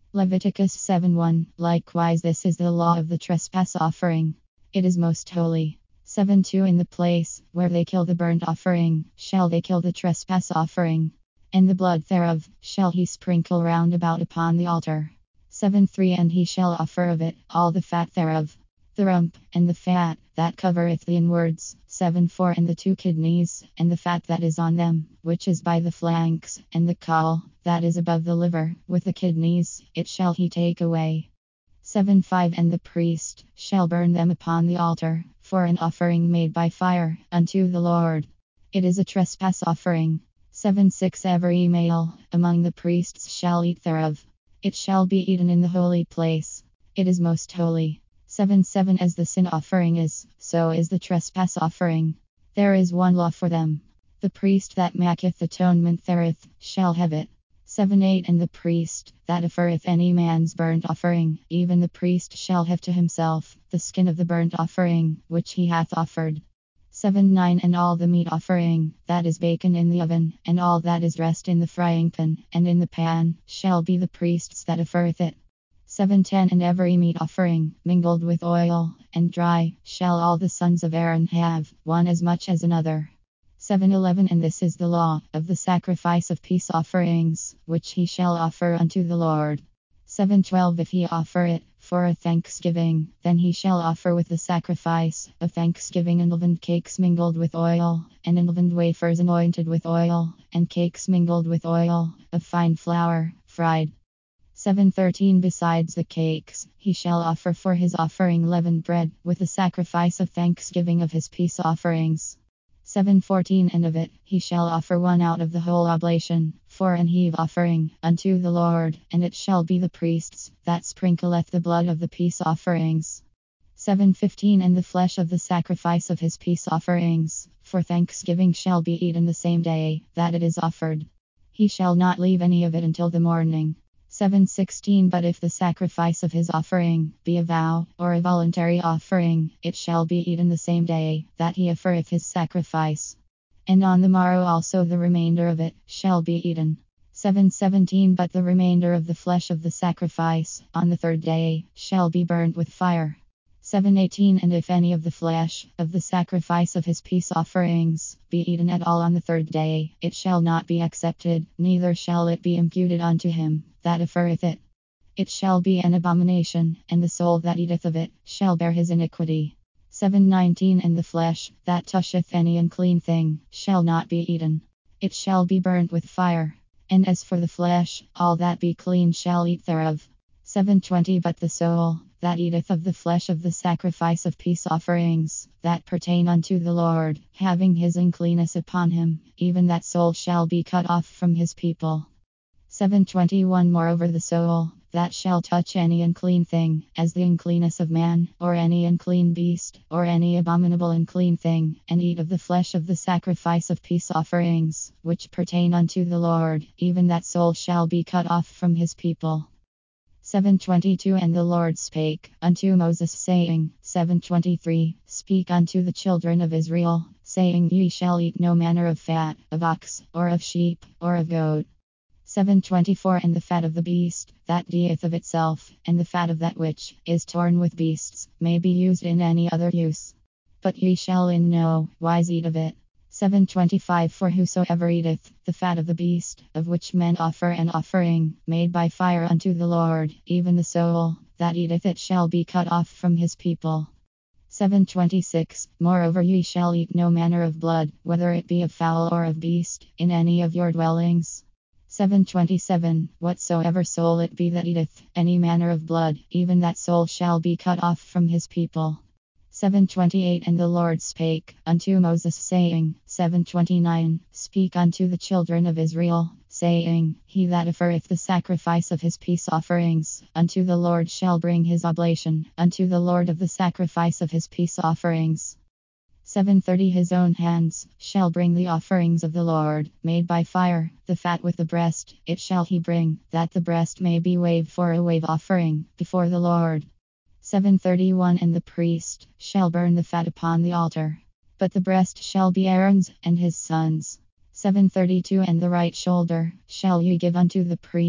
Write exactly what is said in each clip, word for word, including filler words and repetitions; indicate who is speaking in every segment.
Speaker 1: Leviticus seven one. Likewise, this is the law of the trespass offering. It is most holy. seven two. In the place where they kill the burnt offering, shall they kill the trespass offering, and the blood thereof shall he sprinkle round about upon the altar. seven three. And he shall offer of it all the fat thereof, the rump, and the fat that covereth the inwards. seven four. And the two kidneys, and the fat that is on them, which is by the flanks, and the caul that is above the liver, with the kidneys, it shall he take away. seven five. And the priest shall burn them upon the altar, for an offering made by fire unto the Lord. It is a trespass offering. seven six. Every male among the priests shall eat thereof. It shall be eaten in the holy place. It is most holy. seven seven. As the sin offering is, so is the trespass offering. There is one law for them. The priest that maketh atonement therewith shall have it. seven eight. And the priest that offereth any man's burnt offering, even the priest shall have to himself the skin of the burnt offering which he hath offered. seven nine. And all the meat offering that is baken in the oven, and all that is dressed in the frying pan and in the pan, shall be the priest's that offereth it. seven ten. And every meat offering mingled with oil and dry shall all the sons of Aaron have, one as much as another. seven eleven. And this is the law of the sacrifice of peace offerings, which he shall offer unto the Lord. seven twelve. If he offer it for a thanksgiving, then he shall offer with the sacrifice of thanksgiving unleavened cakes mingled with oil, and unleavened wafers anointed with oil, and cakes mingled with oil of fine flour, fried. seven thirteen. Besides the cakes, he shall offer for his offering leavened bread, with the sacrifice of thanksgiving of his peace offerings. seven fourteen. And of it he shall offer one out of the whole oblation, for an heave offering unto the Lord, and it shall be the priest's that sprinkleth the blood of the peace offerings. seven fifteen. And the flesh of the sacrifice of his peace offerings for thanksgiving shall be eaten the same day that it is offered. He shall not leave any of it until the morning. seven sixteen. But if the sacrifice of his offering be a vow or a voluntary offering, it shall be eaten the same day that he offereth his sacrifice, and on the morrow also the remainder of it shall be eaten. seven seventeen. But the remainder of the flesh of the sacrifice on the third day shall be burnt with fire. seven eighteen. And if any of the flesh of the sacrifice of his peace offerings be eaten at all on the third day, it shall not be accepted, neither shall it be imputed unto him that offereth it. It shall be an abomination, and the soul that eateth of it shall bear his iniquity. seven nineteen. And the flesh that toucheth any unclean thing shall not be eaten. It shall be burnt with fire. And as for the flesh, all that be clean shall eat thereof. seven twenty. But the soul that eateth of the flesh of the sacrifice of peace offerings that pertain unto the Lord, having his uncleanness upon him, even that soul shall be cut off from his people. seven twenty-one. Moreover, the soul that shall touch any unclean thing, as the uncleanness of man, or any unclean beast, or any abominable unclean thing, and eat of the flesh of the sacrifice of peace offerings, which pertain unto the Lord, even that soul shall be cut off from his people. seven twenty-two. And the Lord spake unto Moses, saying, seven twenty-three. Speak unto the children of Israel, saying, Ye shall eat no manner of fat, of ox, or of sheep, or of goat. seven twenty-four. And the fat of the beast that dieth of itself, and the fat of that which is torn with beasts, may be used in any other use. But ye shall in no wise eat of it. seven twenty-five. For whosoever eateth the fat of the beast, of which men offer an offering made by fire unto the Lord, even the soul that eateth it shall be cut off from his people. seven twenty-six. Moreover, ye shall eat no manner of blood, whether it be of fowl or of beast, in any of your dwellings. seven twenty-seven. Whatsoever soul it be that eateth any manner of blood, even that soul shall be cut off from his people. seven twenty-eight. And the Lord spake unto Moses, saying, seven twenty-nine. Speak unto the children of Israel, saying, He that offereth the sacrifice of his peace offerings unto the Lord shall bring his oblation unto the Lord of the sacrifice of his peace offerings. seven thirty. His own hands shall bring the offerings of the Lord, made by fire, the fat with the breast, it shall he bring, that the breast may be waved for a wave offering before the Lord. seven thirty-one. And the priest shall burn the fat upon the altar, but the breast shall be Aaron's and his sons'. seven thirty-two. And the right shoulder shall ye give unto the priest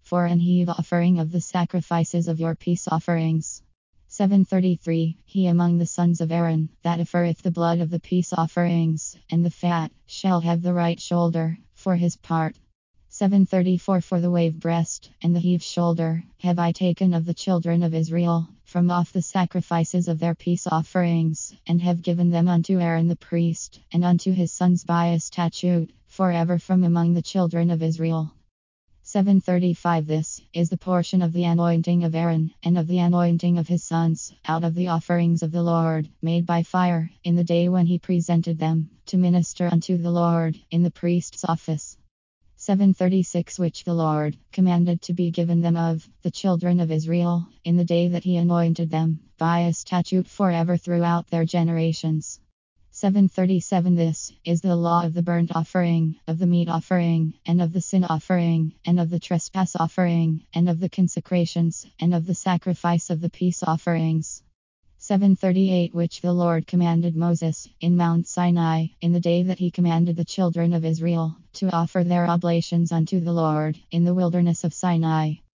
Speaker 1: for an heave offering of the sacrifices of your peace offerings. seven thirty-three He among the sons of Aaron, that offereth the blood of the peace offerings, and the fat, shall have the right shoulder, for his part. seven thirty-four For the wave breast, and the heave shoulder, have I taken of the children of Israel, from off the sacrifices of their peace offerings, and have given them unto Aaron the priest, and unto his sons by a statute, forever from among the children of Israel. seven thirty-five This is the portion of the anointing of Aaron, and of the anointing of his sons, out of the offerings of the Lord, made by fire, in the day when he presented them, to minister unto the Lord, in the priest's office. seven thirty-six Which the Lord commanded to be given them of the children of Israel, in the day that he anointed them, by a statute forever throughout their generations. seven thirty-seven This is the law of the burnt offering, of the meat offering, and of the sin offering, and of the trespass offering, and of the consecrations, and of the sacrifice of the peace offerings. seven thirty-eight Which the Lord commanded Moses, in Mount Sinai, in the day that he commanded the children of Israel, to offer their oblations unto the Lord, in the wilderness of Sinai.